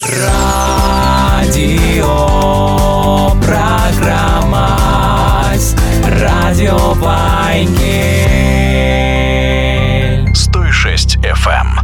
Радио программа Радио Вайнгель 106 FM.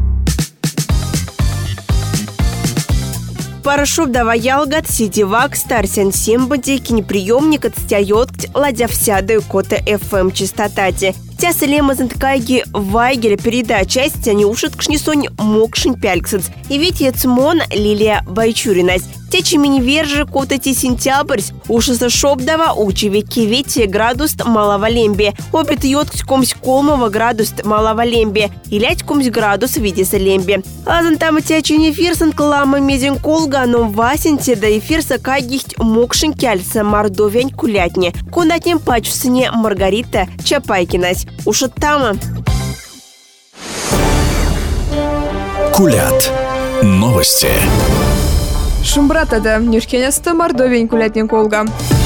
Парашуб даваялгат сидивак старсен симбади кинеприемник отстаёт ладя всядаю кота FM частотати. Тя салемазан такаги Вайгеля передача не ушит кшнисонь мокшин пяльксац. И ведь яцмон Лилия Байчуринась. Течи мини вержи котати сентябрьс ушаса шобдава учевики вети градус малавалембе. Обет йоткс комсь колмова градус малавалембе. И лять комсь градус видеса лембе. Азан там тячи не фирсан клама мезен колга, но васенте да и фирса кагихть мокшин кяльса мордовянь кулятне. Конатнем пачусыне Маргарита Чапайкинась. Ушат тама. Кулят. Новости. Шумбратада, нюшкеняста Мордовень кулятнен колга.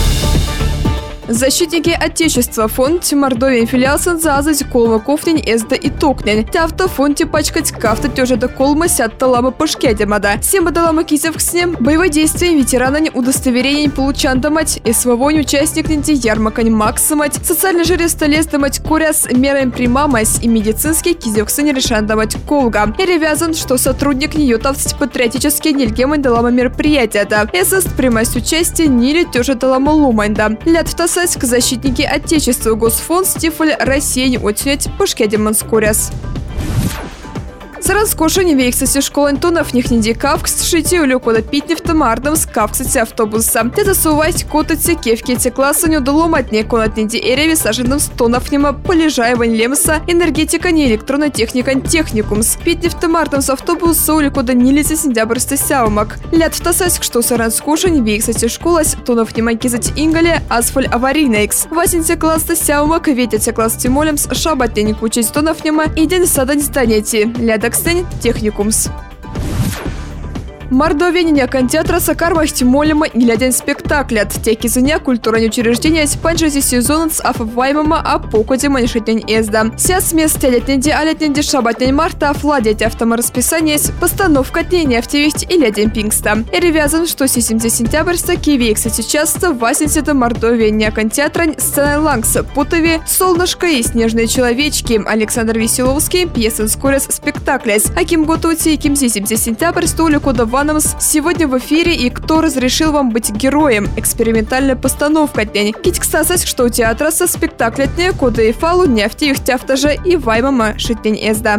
Защитники Отечества фонд Мордовень филиал Санзазать колма кофнень эзда и токнень. Тавта фонте пачкать кафта тёжа да колма сятта лама пашкедемада. Сема да лама кизев с ним. Боевое действие ветеранань удостоверение получан дамать. И свовонь участник нинти ярмакань максимать. Социальный жирес толез дамать куряс мераем примамась и медицинский кизев с решан дамать колга. И ревязан, что сотрудник нее тавсть патриотический нельгемань да лама мероприятия да. Эсэст примасть участие нили тёжа да лама лумань да. Лят к защитники Отечества Госфонд Стифаль России отнять пашкедеман скоряс. Заранскошені вейксаси школань тонов нихнеди кавкс шити улюкода питнефта мардам с кавксати автобуса. Те засувать котати кевкети класса не удаломатне конатнеди эреви саженным стонов нема полежаевань лемса энергетика не электронная техника техникумс. Питнефта мардам с автобуса улюкода нилицы сентябрьста сяумак. Лят втасась, что заранскошені вейксаси школась тонов нема кизать ингале асфаль аварийнейкс. Васенте класса сяумак ветите класс тимолемс шабатне кучить тонов нема и день сада не станете. Ляда техникумс. Мордовения контеатра сакармахти молима глядя спектаклят. Теки заня культурные учреждения спанжази сезон с афваймама а покоде манишетнень эзда. Сяс месте летнеди а летнеди шабатнень марта афладеть автоморасписание постановка дней автивесть и лядень пингста. И ревязан, что 70 сентябрьста киви, кстати, часто васенсита Мордовения контеатрань сцена лангса путови солнышко и снежные человечки. Александр Веселовский пьесан скорес спектаклясь. Аким готовите ким 70 сентябрьста уликода сегодня в эфире и кто разрешил вам быть героем? Экспериментальная постановка день. Кить кстати, что у театра со спектакля дня кода и фалу нефти их тяфтажа и ваймама шитень эзда.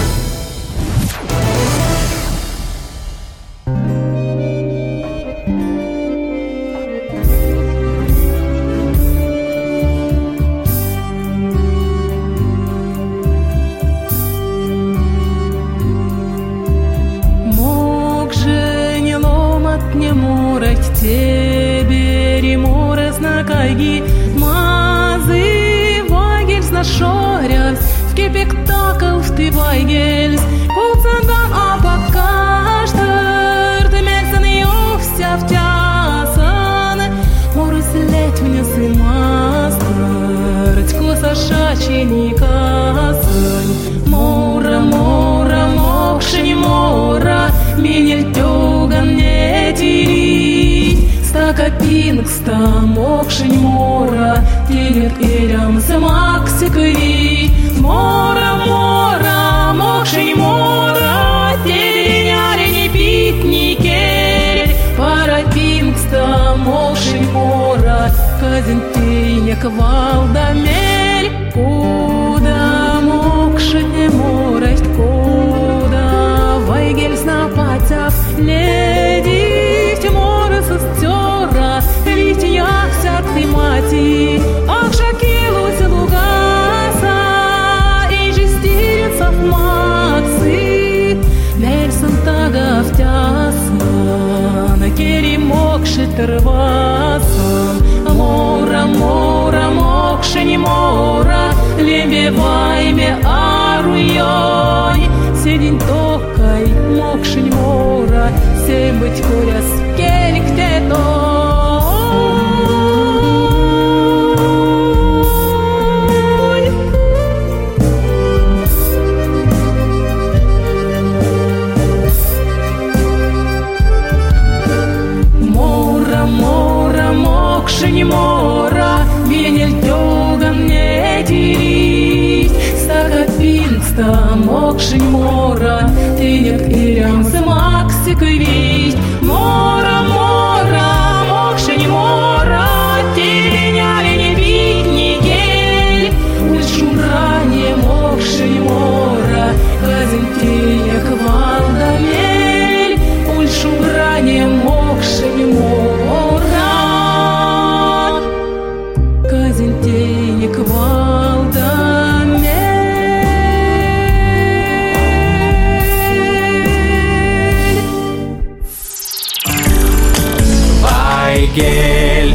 Тебе ремуре знакаги мазы вайгельс на шоряс в кепектакл ты вайгельс кулцандан апакаштар ты месан ёвся в тясан морус лет мне сымастар тько сашаченикасан мора мора мокши мора минель тёган не тири Стакапингста мокшень мора Телет элям самаксикари Мора мора мокшень мора Теленяре не питнике Парапингста мокшень мора Казентыня квалдамель Куда мокшень мора Куда вайгель снапатя леди Сестера, ведь я вся ты мати, ах, шакилусь лугаса, и жестирится в максы, Нельсон тага в тясан, кери мокши тервасан, мора, мора, мокши не мора, лебе вайме аруйой, седень токай, мокши не мора, сей быть куряс. денег и рямсы максик вить. Мора, мора, мокши не мора, теня ли не бить, не гель. Уль шумра не мокши не мора, казентея квалда мель. Уль шумра не мокши не мора, казентея квалда мель. Вайгель.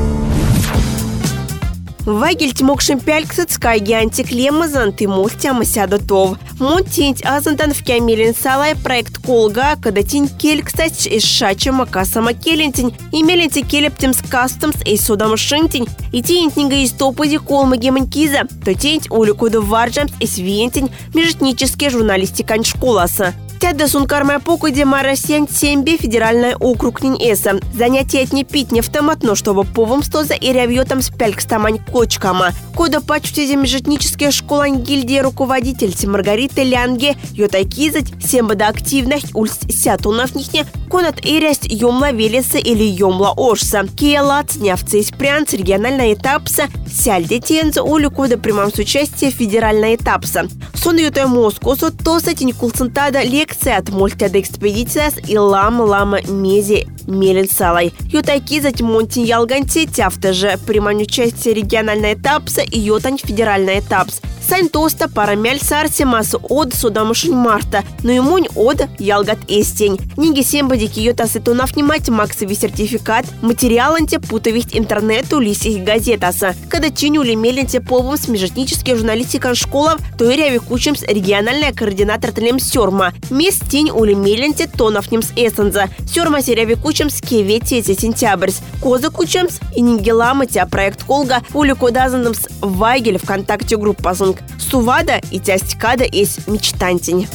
Вайгель тмокшим пяльксат скайги антиклемазан ты мультяма сядотов. Монтинь азандан в кямелин салай проект колга, когда тень келькстать из шача макасама келентень, и меленти келептимс кастомс и судам шинтень, и тень книга из топоди колма геманкиза, то тень уликуду варджамс и свентень межэтнические журналистикань школаса. Тядда сункармая покуде марасянь сембе федеральная округ нинеса. Занятие от не пить не автоматно, чтобы повом стоза и рявьетом спялькстамань кочкама. Кода пачуте межэтнические школань гильдии руководительцы Маргариты Лянге, йотайкизать, сембада активных ульс сятунов нихне, конат ирясть юмла велеса или юмла ошса. Киелац нявцы из прянц региональная этапса, сяльде тенза улю кода примам с участия федеральная этапса. Сон ютой Москосу тоса тень кулцентада лекция от мультяда экспедиция и лама мези мелен салай. Ютайки затем монтин ялганти тяфта же примам участие региональная этапса и йотань федеральная этапс. Сань тоста парамяль сарси массу од судамушин марта, но имунь од ялгат эстень. Ниги сембади киота сетунав немать максовый сертификат, материаланте путовить интернету лисих газетаса. Когда чинюли меленте повом с межэтнических журналистикан школов, то и ряви кучимс региональная координатор тлем сёрма. Мест тень ули меленте тонов немс эссенза. Сёрма серяви кучимс кевети сентябрьс. Коза кучимс и нигеламатя проект колга ули кодазанымс Вайгель ВКонтакте группа зунг. Сувада и тястькада из мечтантень.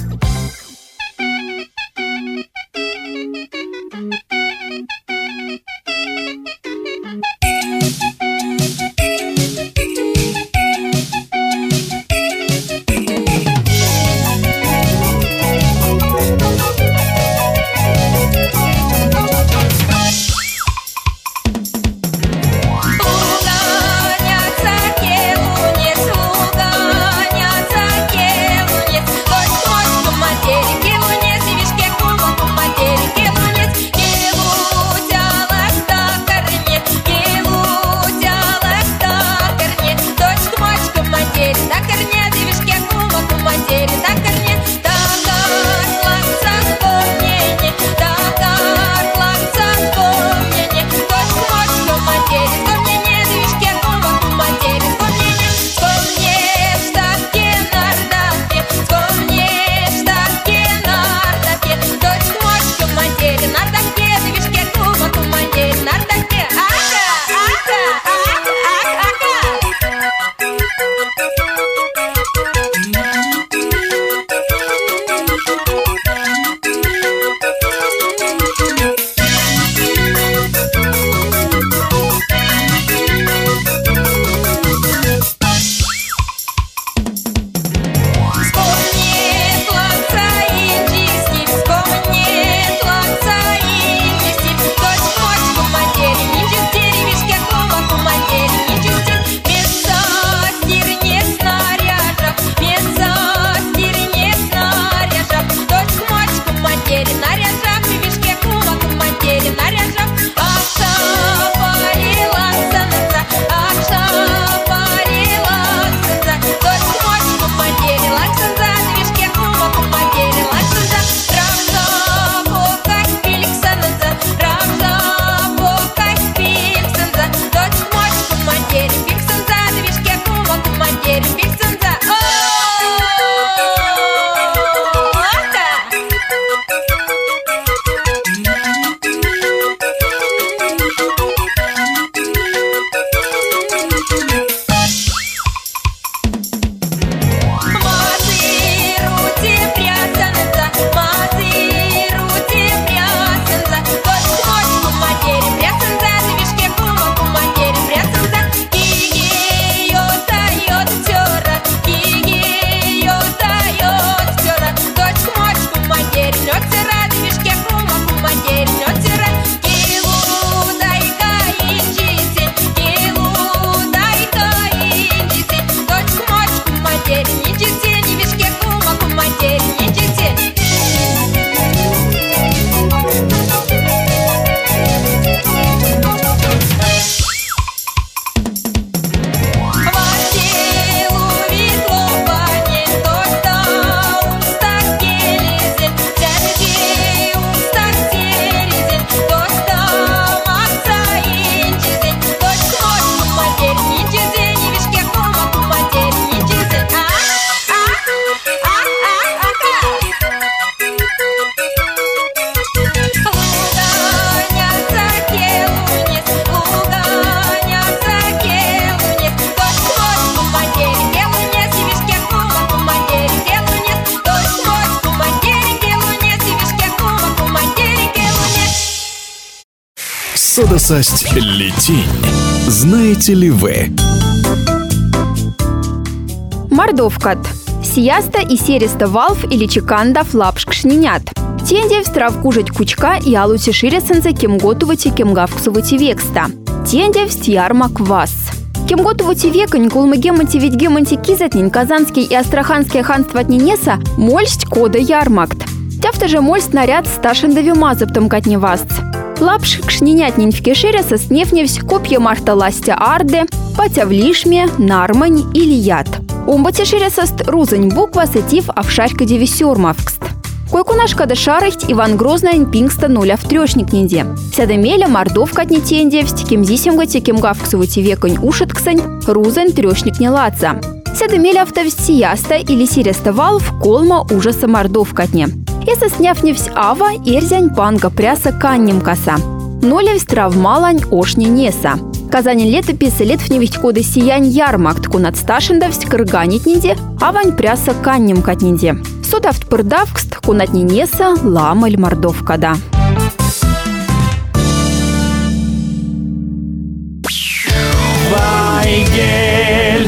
Слуга, няца, кем, не, Содосасть летень. Знаете ли вы? Мордовкат. Сияста и сереста валф или чеканда флапшк шнинят. Тенде встравкужить кучка и алути ширесенца кем готовати кем гавксувати векста. Тенде встьярма квас. Кем готовати векань кулмыгеманти ведь геманти кизатнин казанский и астраханский ханство отненеса мольсть кода ярмакт. Тяфта же мольсть наряд сташендави мазоптом катневастц. Лапшк шнинятнин в кешереса снефневсь копья марта ластя арде, патя в лишме, нармань или яд. Умбати шересаст рузань буква сетив авшарька девисюрмавкст. Койкунашка да шарахть Иван Грозный пингста нуля в трешник неде. Сядамеля мордовка от нетенде, в стеким зисимгате кем гавксувати веконь ушитксань, рузань трешник не ладца. Сядамеля автовстияста или сиреста валв колма ужаса мордовка от не. Если сняв ава, эрзянь панга пряса канним коса. Нолевсь травмалань ошни неса. Казанин летописи лет в невесть коды сиянь ярмакт кунат сташендавсть кырганит неде, авань пряса канним катнеде. Сотавт пырдавкст кунат ненеса ламаль мордовкада. Вайгель.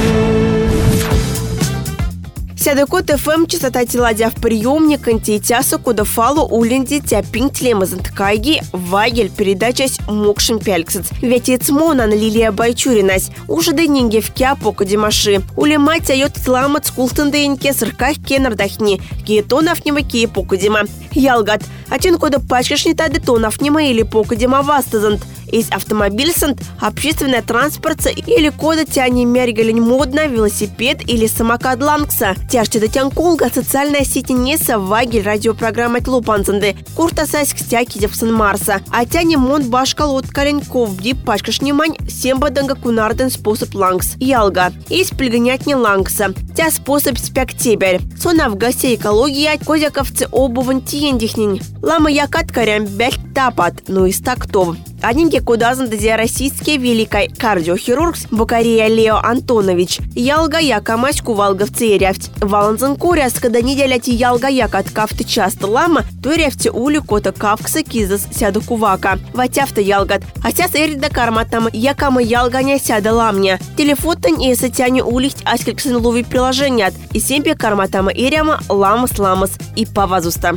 Сядокот ФМ частота теладя в приемник антитясу куда фалу улинди тяпинг тлемазанткайги Вайгель передача мокшин пяльксец. Ветец монан Лилия Байчуринась. Уже дынинги в кяпоку димаши. Улемать айот тламат скултанденьке сырках кенардахни. Гетонов нема киепоку дима. Ялгат. Атин кода пачкашни тады тонов нема или поку дима вастазант. Из автомобильсант, общественный транспорт или кода тяни мергалень модно, велосипед или самокат лангса. Тяжче до тянколга социальная сеть неса Вайгель радиопрограмма Тлупанзанды. Курта сайск стяки девсан Марса. А тяни мон башкал от коленков дип пачкаш немань сембаданга кунарден способ лангс. Ялга. Из плегонять не лангса. Тя способ спяк тебер. Сона в гасе экология козяковцы обуван тиендихнин. Лама якат карям бяль тапат, ну и стактов. Одним кудазан дезя российский великий кардиохирург Букария Лео Антонович. Ялга яка маську валговцы ряфть. Валанзан куряс, когда неделя ти ялга яка откавты часто лама, то ряфте ули кота кавкса кизас сяду кувака. Ватяфта ялгат. А сяс эрида карматам якама ялганя сяда ламня. Телефотан и сатяне улихть аскельксын лови приложеният. И семпе карматама иряма ламас и павазуста.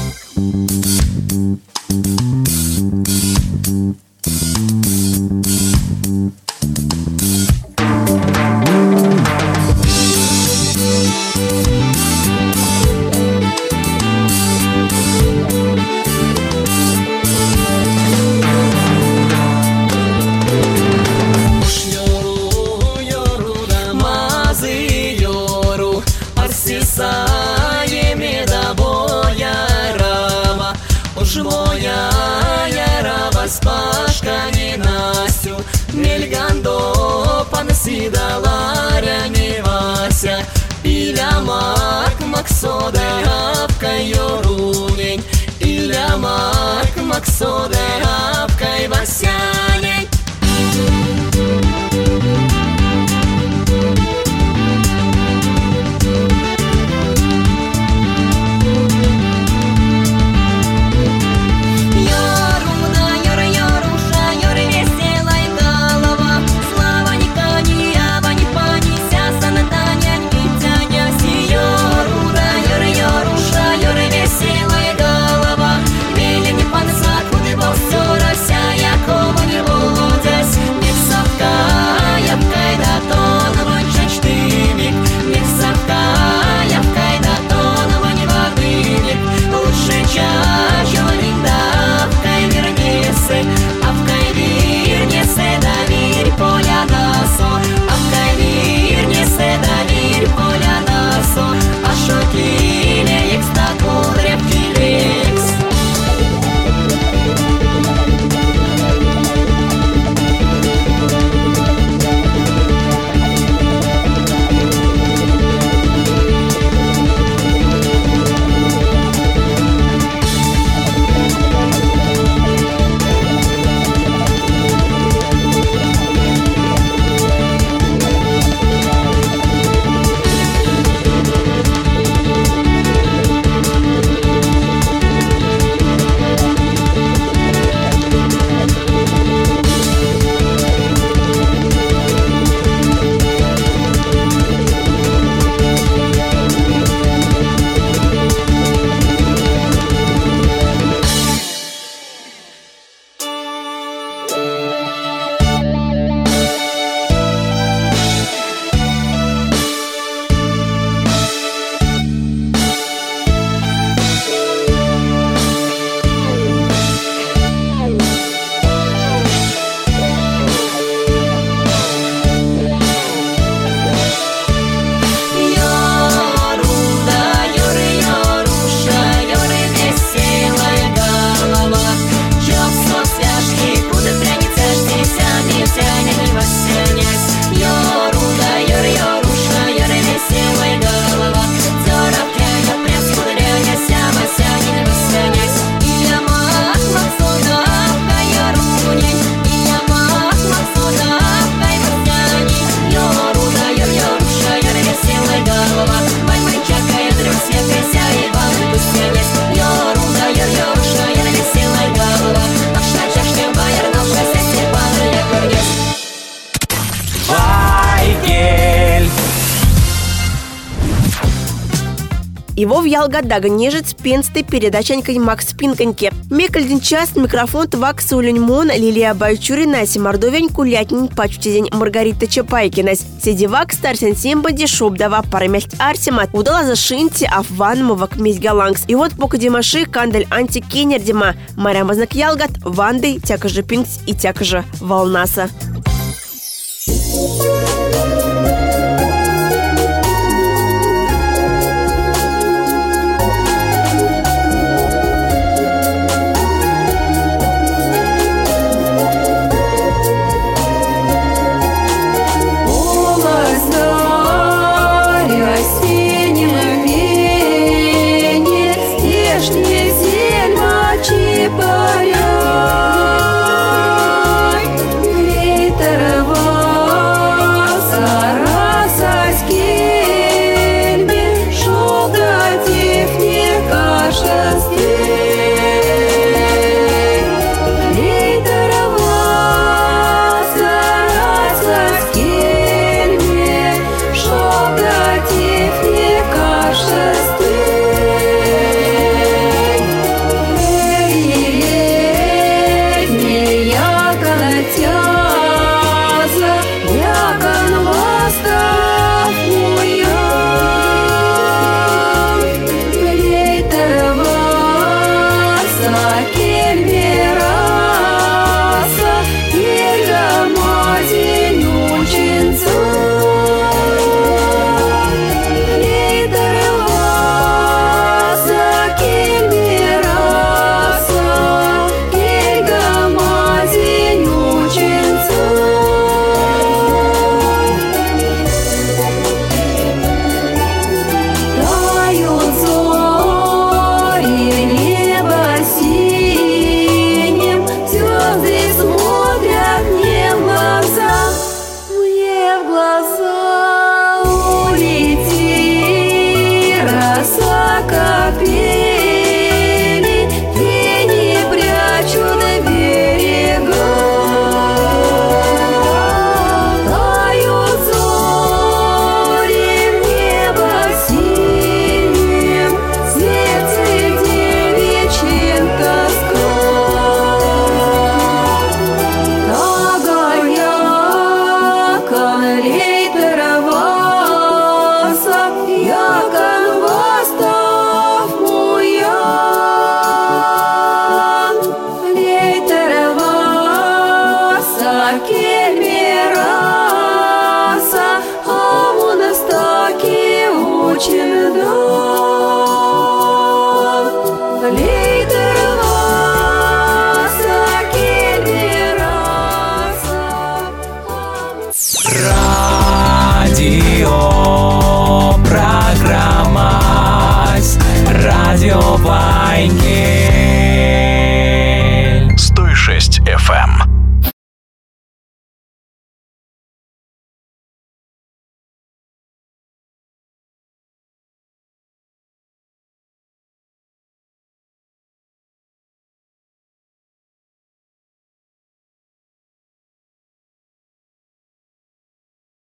Сидаларя не Вася, иля максоде апкай орунень, иля максоде апкай васянень. Якова Его в Ялгадага нежит пенсты передачанькой Макс Пинканьке. Мекальдин час микрофон Вакса Улюньмон Лилия Байчурина Мордовень Кулятнин Пачутизень Маргарита Чапайкинась. Сиди Вакс Тарсен Сембади Шобдава Парамельт Арсимат удала за шинти Афванмова Кмесь Галангс. И вот пока Димаши Кандель Антикенердима Марамазнак Ялгат Ванды Тяка же Пинкс и Тяка же Волнаса.